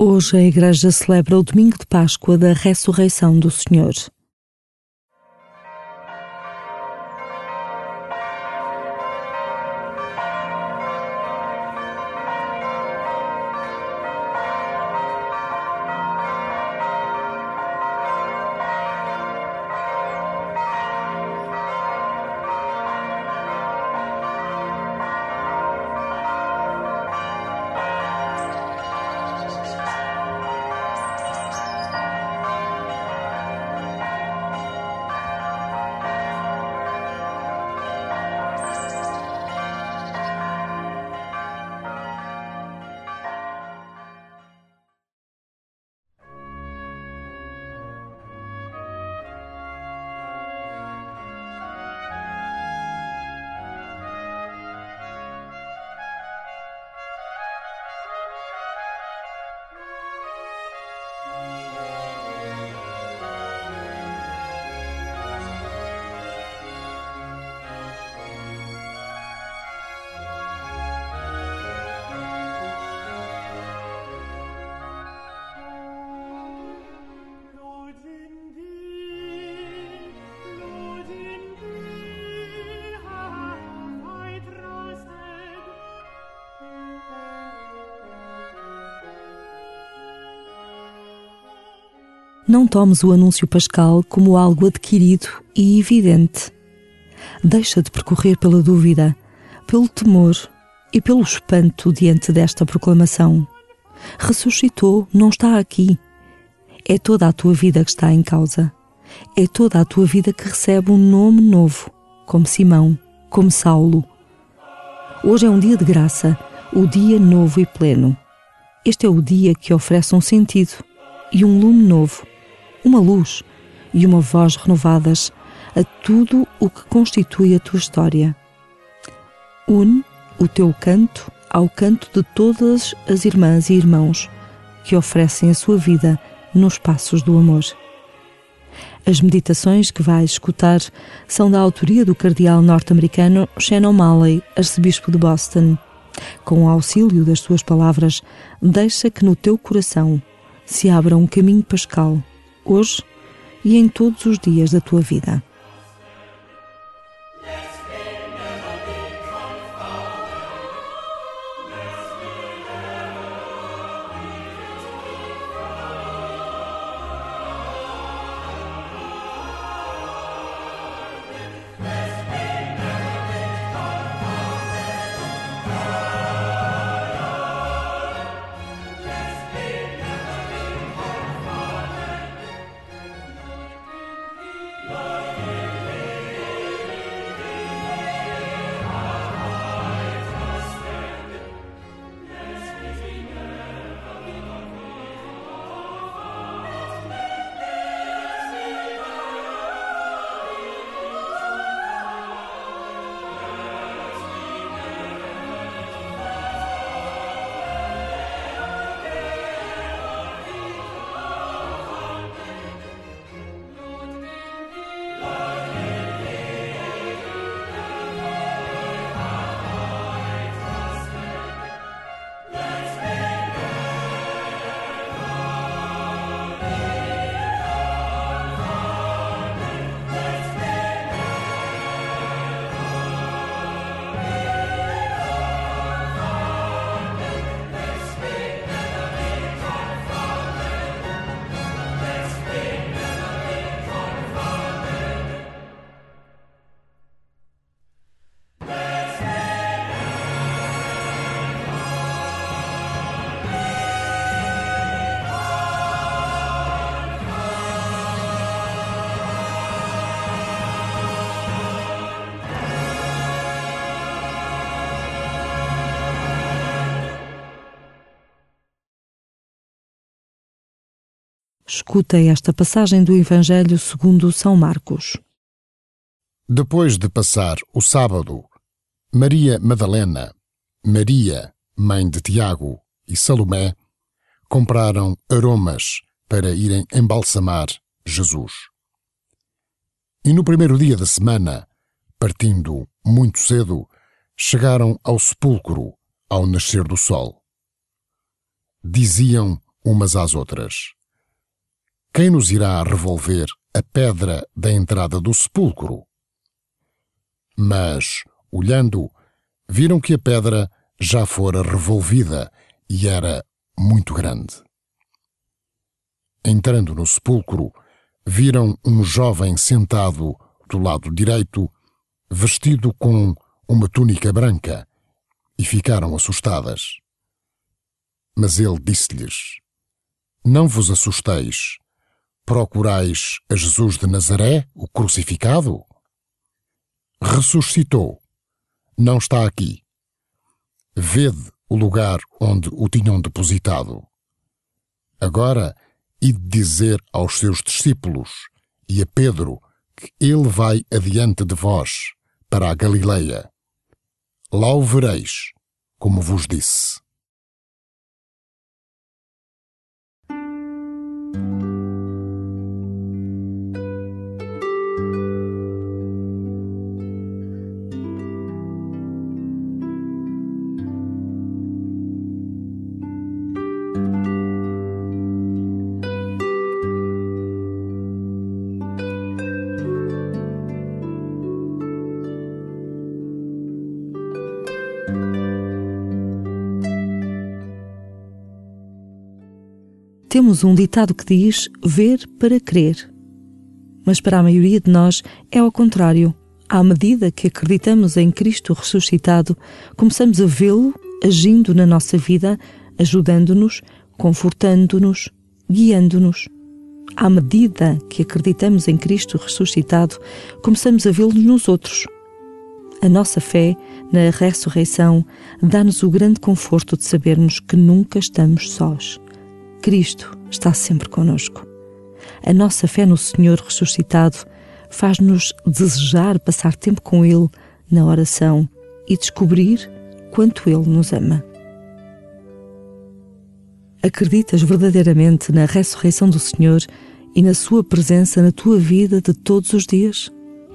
Hoje a Igreja celebra o domingo de Páscoa da Ressurreição do Senhor. Não tomes o anúncio pascal como algo adquirido e evidente. Deixa de percorrer pela dúvida, pelo temor e pelo espanto diante desta proclamação. Ressuscitou, não está aqui. É toda a tua vida que está em causa. É toda a tua vida que recebe um nome novo, como Simão, como Saulo. Hoje é um dia de graça, o dia novo e pleno. Este é o dia que oferece um sentido e um lume novo, uma luz e uma voz renovadas a tudo o que constitui a tua história. Une o teu canto ao canto de todas as irmãs e irmãos que oferecem a sua vida nos passos do amor. As meditações que vais escutar são da autoria do cardeal norte-americano Shannon Malley, arcebispo de Boston. Com o auxílio das suas palavras, deixa que no teu coração se abra um caminho pascal, hoje e em todos os dias da tua vida. Escuta esta passagem do Evangelho segundo São Marcos. Depois de passar o sábado, Maria Madalena, Maria, mãe de Tiago, e Salomé compraram aromas para irem embalsamar Jesus. E no primeiro dia da semana, partindo muito cedo, chegaram ao sepulcro ao nascer do sol. Diziam umas às outras: quem nos irá revolver a pedra da entrada do sepulcro? Mas, olhando, viram que a pedra já fora revolvida e era muito grande. Entrando no sepulcro, viram um jovem sentado do lado direito, vestido com uma túnica branca, e ficaram assustadas. Mas ele disse-lhes: não vos assusteis. Procurais a Jesus de Nazaré, o crucificado? Ressuscitou. Não está aqui. Vede o lugar onde o tinham depositado. Agora, ide dizer aos seus discípulos e a Pedro que ele vai adiante de vós para a Galileia. Lá o vereis, como vos disse. Temos um ditado que diz ver para crer. Mas para a maioria de nós é ao contrário. À medida que acreditamos em Cristo ressuscitado, começamos a vê-lo agindo na nossa vida, ajudando-nos, confortando-nos, guiando-nos. À medida que acreditamos em Cristo ressuscitado, começamos a vê-lo nos outros. A nossa fé na ressurreição dá-nos o grande conforto de sabermos que nunca estamos sós. Cristo está sempre conosco. A nossa fé no Senhor ressuscitado faz-nos desejar passar tempo com Ele na oração e descobrir quanto Ele nos ama. Acreditas verdadeiramente na ressurreição do Senhor e na Sua presença na tua vida de todos os dias?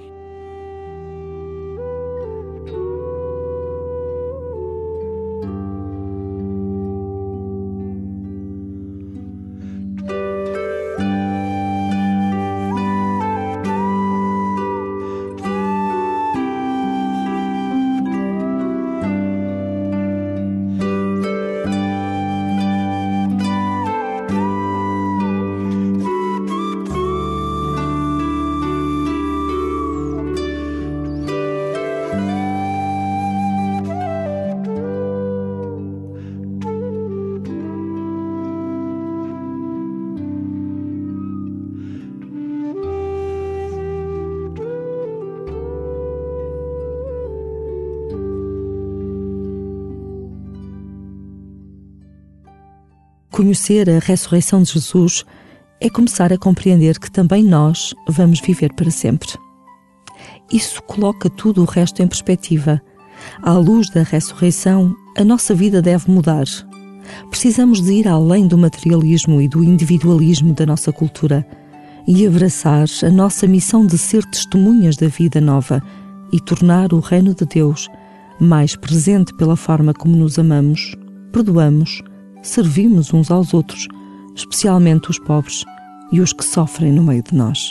Conhecer a ressurreição de Jesus é começar a compreender que também nós vamos viver para sempre. Isso coloca tudo o resto em perspectiva. À luz da ressurreição, a nossa vida deve mudar. Precisamos de ir além do materialismo e do individualismo da nossa cultura e abraçar a nossa missão de ser testemunhas da vida nova e tornar o reino de Deus mais presente pela forma como nos amamos, perdoamos, servimos uns aos outros, especialmente os pobres e os que sofrem no meio de nós.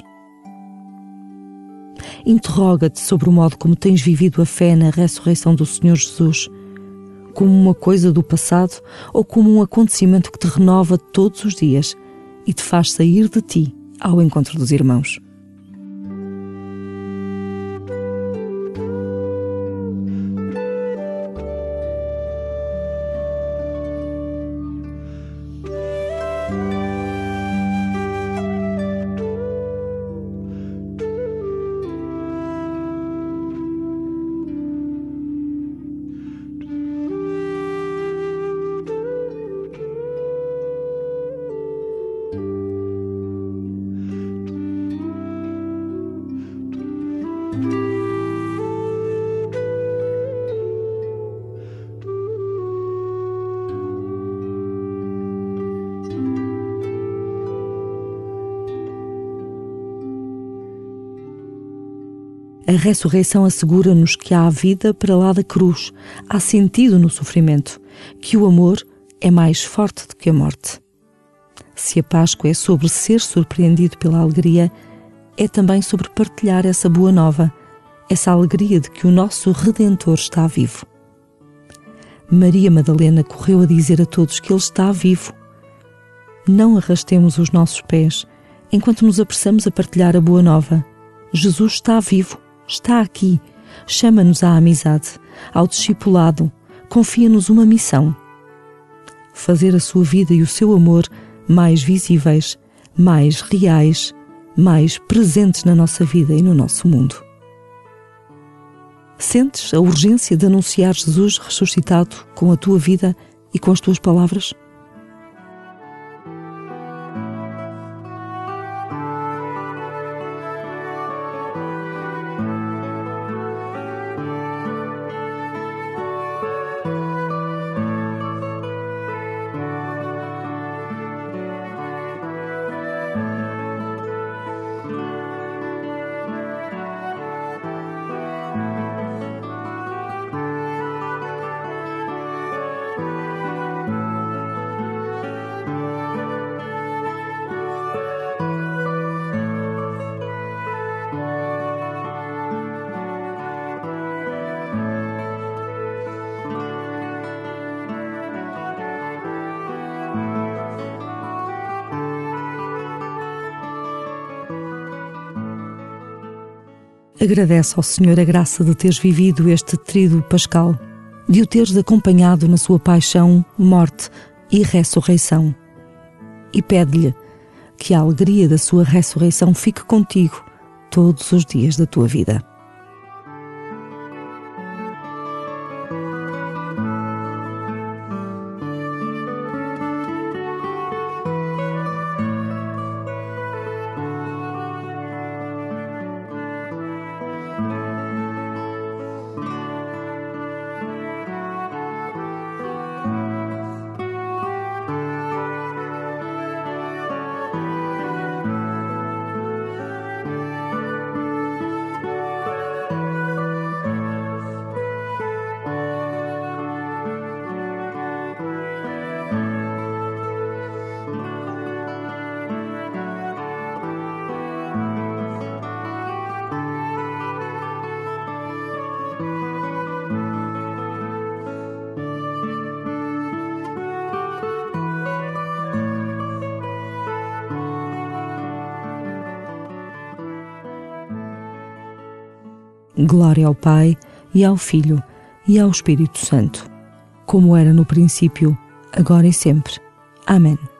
Interroga-te sobre o modo como tens vivido a fé na ressurreição do Senhor Jesus, como uma coisa do passado ou como um acontecimento que te renova todos os dias e te faz sair de ti ao encontro dos irmãos. A ressurreição assegura-nos que há vida para lá da cruz, há sentido no sofrimento, que o amor é mais forte do que a morte. Se a Páscoa é sobre ser surpreendido pela alegria, é também sobre partilhar essa boa nova, essa alegria de que o nosso Redentor está vivo. Maria Madalena correu a dizer a todos que Ele está vivo. Não arrastemos os nossos pés enquanto nos apressamos a partilhar a boa nova. Jesus está vivo, está aqui, chama-nos à amizade, ao discipulado, confia-nos uma missão. Fazer a sua vida e o seu amor mais visíveis, mais reais, mais presentes na nossa vida e no nosso mundo. Sentes a urgência de anunciar Jesus ressuscitado com a tua vida e com as tuas palavras? Agradece ao Senhor a graça de teres vivido este tríduo pascal, de o teres acompanhado na sua paixão, morte e ressurreição. E pede-lhe que a alegria da sua ressurreição fique contigo todos os dias da tua vida. Glória ao Pai, e ao Filho, e ao Espírito Santo, como era no princípio, agora e sempre. Amém.